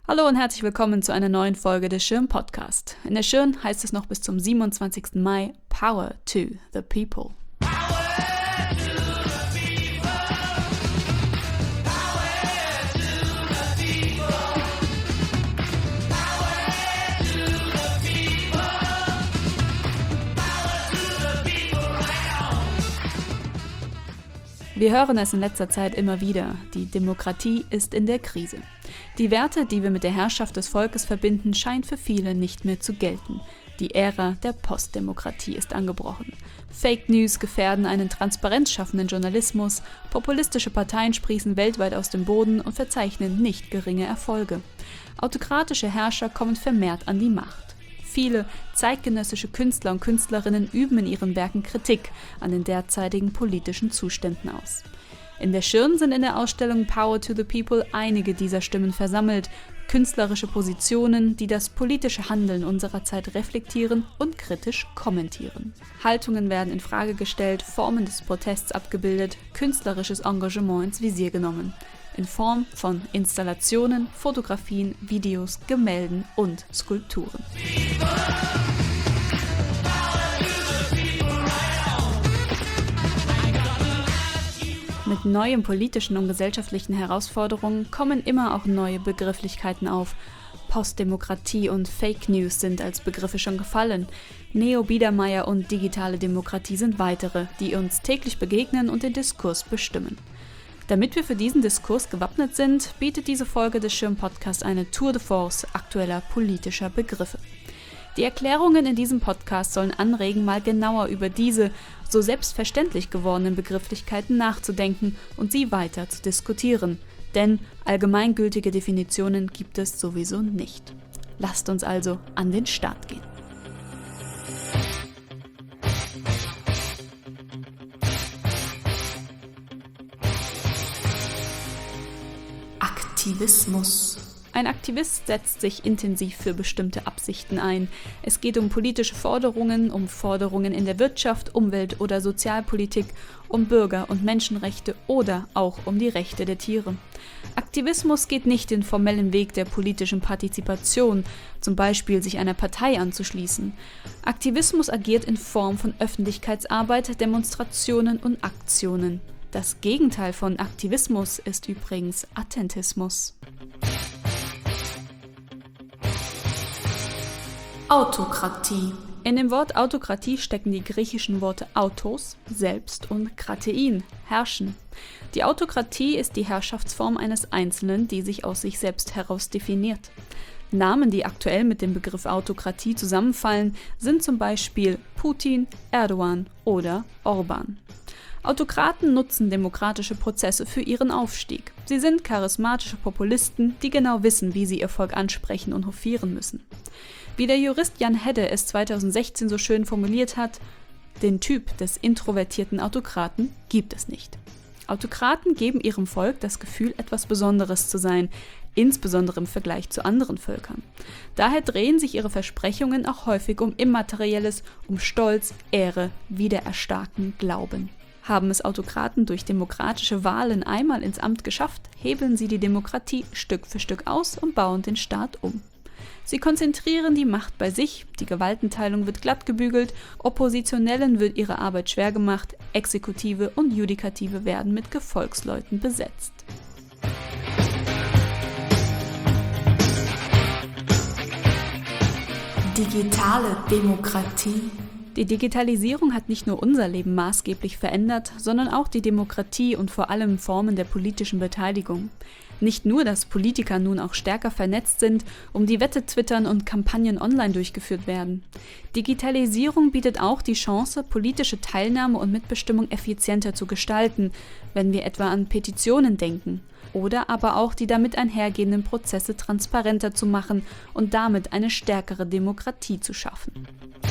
Hallo und herzlich willkommen zu einer neuen Folge des Schirn Podcast. In der Schirn heißt es noch bis zum 27. Mai Power to the People. Wir hören es in letzter Zeit immer wieder, die Demokratie ist in der Krise. Die Werte, die wir mit der Herrschaft des Volkes verbinden, scheinen für viele nicht mehr zu gelten. Die Ära der Postdemokratie ist angebrochen. Fake News gefährden einen transparenzschaffenden Journalismus, populistische Parteien sprießen weltweit aus dem Boden und verzeichnen nicht geringe Erfolge. Autokratische Herrscher kommen vermehrt an die Macht. Viele zeitgenössische Künstler und Künstlerinnen üben in ihren Werken Kritik an den derzeitigen politischen Zuständen aus. In der Schirn sind in der Ausstellung Power to the People einige dieser Stimmen versammelt, künstlerische Positionen, die das politische Handeln unserer Zeit reflektieren und kritisch kommentieren. Haltungen werden in Frage gestellt, Formen des Protests abgebildet, künstlerisches Engagement ins Visier genommen. In Form von Installationen, Fotografien, Videos, Gemälden und Skulpturen. Mit neuen politischen und gesellschaftlichen Herausforderungen kommen immer auch neue Begrifflichkeiten auf. Postdemokratie und Fake News sind als Begriffe schon gefallen. Neo-Biedermeier und digitale Demokratie sind weitere, die uns täglich begegnen und den Diskurs bestimmen. Damit wir für diesen Diskurs gewappnet sind, bietet diese Folge des Schirm-Podcasts eine Tour de force aktueller politischer Begriffe. Die Erklärungen in diesem Podcast sollen anregen, mal genauer über diese so selbstverständlich gewordenen Begrifflichkeiten nachzudenken und sie weiter zu diskutieren. Denn allgemeingültige Definitionen gibt es sowieso nicht. Lasst uns also an den Start gehen. Aktivismus. Ein Aktivist setzt sich intensiv für bestimmte Absichten ein. Es geht um politische Forderungen, um Forderungen in der Wirtschaft, Umwelt- oder Sozialpolitik, um Bürger- und Menschenrechte oder auch um die Rechte der Tiere. Aktivismus geht nicht den formellen Weg der politischen Partizipation, zum Beispiel sich einer Partei anzuschließen. Aktivismus agiert in Form von Öffentlichkeitsarbeit, Demonstrationen und Aktionen. Das Gegenteil von Aktivismus ist übrigens Attentismus. Autokratie. In dem Wort Autokratie stecken die griechischen Worte autos, selbst, und kratein, herrschen. Die Autokratie ist die Herrschaftsform eines Einzelnen, die sich aus sich selbst heraus definiert. Namen, die aktuell mit dem Begriff Autokratie zusammenfallen, sind zum Beispiel Putin, Erdogan oder Orban. Autokraten nutzen demokratische Prozesse für ihren Aufstieg. Sie sind charismatische Populisten, die genau wissen, wie sie ihr Volk ansprechen und hofieren müssen. Wie der Jurist Jan Hedde es 2016 so schön formuliert hat: Den Typ des introvertierten Autokraten gibt es nicht. Autokraten geben ihrem Volk das Gefühl, etwas Besonderes zu sein, insbesondere im Vergleich zu anderen Völkern. Daher drehen sich ihre Versprechungen auch häufig um Immaterielles, um Stolz, Ehre, Wiedererstarken, Glauben. Haben es Autokraten durch demokratische Wahlen einmal ins Amt geschafft, hebeln sie die Demokratie Stück für Stück aus und bauen den Staat um. Sie konzentrieren die Macht bei sich, die Gewaltenteilung wird glatt gebügelt, Oppositionellen wird ihre Arbeit schwer gemacht, Exekutive und Judikative werden mit Gefolgsleuten besetzt. Digitale Demokratie. Die Digitalisierung hat nicht nur unser Leben maßgeblich verändert, sondern auch die Demokratie und vor allem Formen der politischen Beteiligung. Nicht nur, dass Politiker nun auch stärker vernetzt sind, um die Wette twittern und Kampagnen online durchgeführt werden. Digitalisierung bietet auch die Chance, politische Teilnahme und Mitbestimmung effizienter zu gestalten, wenn wir etwa an Petitionen denken. Oder aber auch die damit einhergehenden Prozesse transparenter zu machen und damit eine stärkere Demokratie zu schaffen.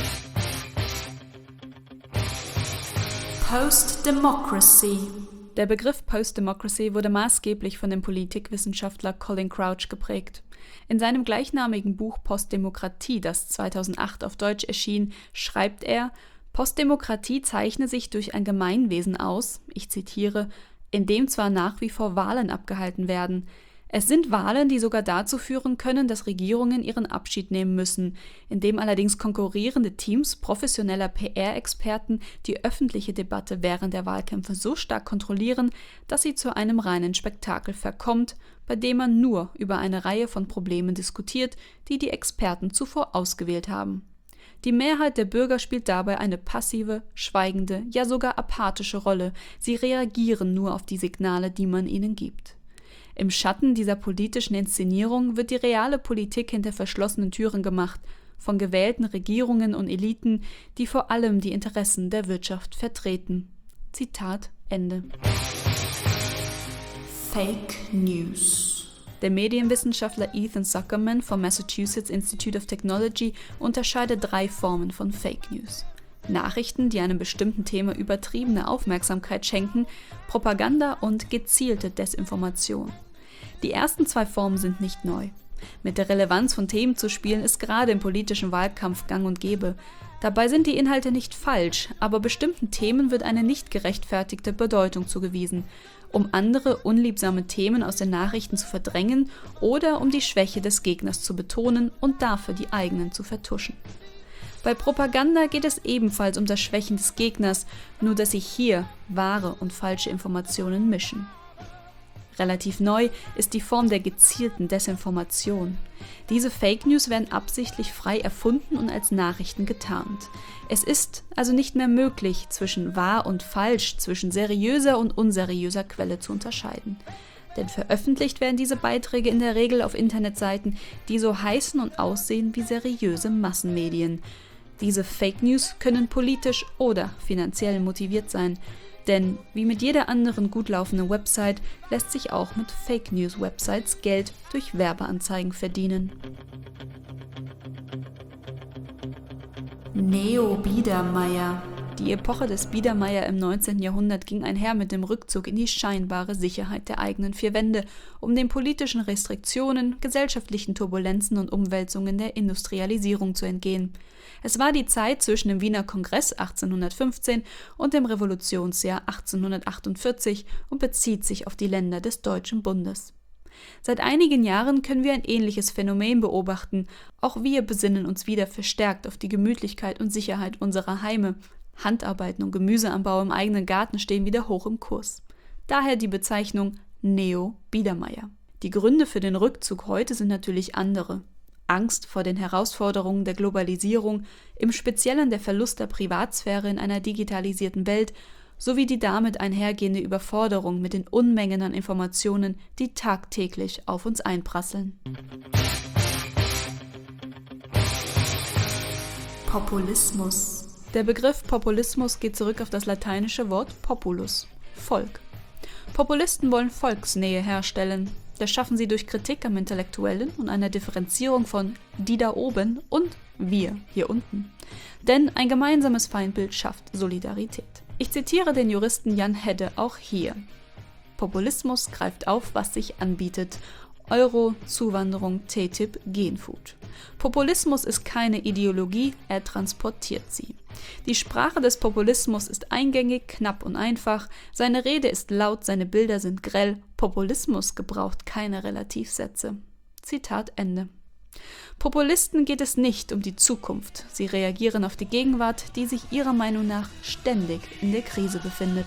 Post-Democracy. Der Begriff Post-Democracy wurde maßgeblich von dem Politikwissenschaftler Colin Crouch geprägt. In seinem gleichnamigen Buch Postdemokratie, das 2008 auf Deutsch erschien, schreibt er: Postdemokratie zeichne sich durch ein Gemeinwesen aus, ich zitiere, in dem zwar nach wie vor Wahlen abgehalten werden, Es sind Wahlen, die sogar dazu führen können, dass Regierungen ihren Abschied nehmen müssen, indem allerdings konkurrierende Teams professioneller PR-Experten die öffentliche Debatte während der Wahlkämpfe so stark kontrollieren, dass sie zu einem reinen Spektakel verkommt, bei dem man nur über eine Reihe von Problemen diskutiert, die die Experten zuvor ausgewählt haben. Die Mehrheit der Bürger spielt dabei eine passive, schweigende, ja sogar apathische Rolle. Sie reagieren nur auf die Signale, die man ihnen gibt. Im Schatten dieser politischen Inszenierung wird die reale Politik hinter verschlossenen Türen gemacht, von gewählten Regierungen und Eliten, die vor allem die Interessen der Wirtschaft vertreten. Zitat Ende. Fake News. Der Medienwissenschaftler Ethan Zuckerman vom Massachusetts Institute of Technology unterscheidet 3 Formen von Fake News. Nachrichten, die einem bestimmten Thema übertriebene Aufmerksamkeit schenken, Propaganda und gezielte Desinformation. Die ersten 2 Formen sind nicht neu. Mit der Relevanz von Themen zu spielen, ist gerade im politischen Wahlkampf gang und gäbe. Dabei sind die Inhalte nicht falsch, aber bestimmten Themen wird eine nicht gerechtfertigte Bedeutung zugewiesen, um andere unliebsame Themen aus den Nachrichten zu verdrängen oder um die Schwäche des Gegners zu betonen und dafür die eigenen zu vertuschen. Bei Propaganda geht es ebenfalls um das Schwächen des Gegners, nur dass sich hier wahre und falsche Informationen mischen. Relativ neu ist die Form der gezielten Desinformation. Diese Fake News werden absichtlich frei erfunden und als Nachrichten getarnt. Es ist also nicht mehr möglich, zwischen wahr und falsch, zwischen seriöser und unseriöser Quelle zu unterscheiden. Denn veröffentlicht werden diese Beiträge in der Regel auf Internetseiten, die so heißen und aussehen wie seriöse Massenmedien. Diese Fake News können politisch oder finanziell motiviert sein. Denn wie mit jeder anderen gut laufenden Website lässt sich auch mit Fake News Websites Geld durch Werbeanzeigen verdienen. Neo-Biedermeier. Die Epoche des Biedermeier im 19. Jahrhundert ging einher mit dem Rückzug in die scheinbare Sicherheit der eigenen 4 Wände, um den politischen Restriktionen, gesellschaftlichen Turbulenzen und Umwälzungen der Industrialisierung zu entgehen. Es war die Zeit zwischen dem Wiener Kongress 1815 und dem Revolutionsjahr 1848 und bezieht sich auf die Länder des Deutschen Bundes. Seit einigen Jahren können wir ein ähnliches Phänomen beobachten. Auch wir besinnen uns wieder verstärkt auf die Gemütlichkeit und Sicherheit unserer Heime. Handarbeiten und Gemüseanbau im eigenen Garten stehen wieder hoch im Kurs. Daher die Bezeichnung Neo-Biedermeier. Die Gründe für den Rückzug heute sind natürlich andere. Angst vor den Herausforderungen der Globalisierung, im Speziellen der Verlust der Privatsphäre in einer digitalisierten Welt, sowie die damit einhergehende Überforderung mit den Unmengen an Informationen, die tagtäglich auf uns einprasseln. Populismus. Der Begriff Populismus geht zurück auf das lateinische Wort populus, Volk. Populisten wollen Volksnähe herstellen. Das schaffen sie durch Kritik am Intellektuellen und einer Differenzierung von die da oben und wir hier unten. Denn ein gemeinsames Feindbild schafft Solidarität. Ich zitiere den Juristen Jan Hedde auch hier. Populismus greift auf, was sich anbietet. Euro, Zuwanderung, TTIP, Genfood. Populismus ist keine Ideologie, er transportiert sie. Die Sprache des Populismus ist eingängig, knapp und einfach. Seine Rede ist laut, seine Bilder sind grell. Populismus gebraucht keine Relativsätze. Zitat Ende. Populisten geht es nicht um die Zukunft. Sie reagieren auf die Gegenwart, die sich ihrer Meinung nach ständig in der Krise befindet.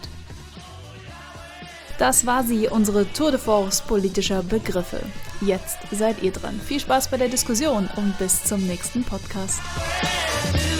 Das war sie, unsere Tour de Force politischer Begriffe. Jetzt seid ihr dran. Viel Spaß bei der Diskussion und bis zum nächsten Podcast.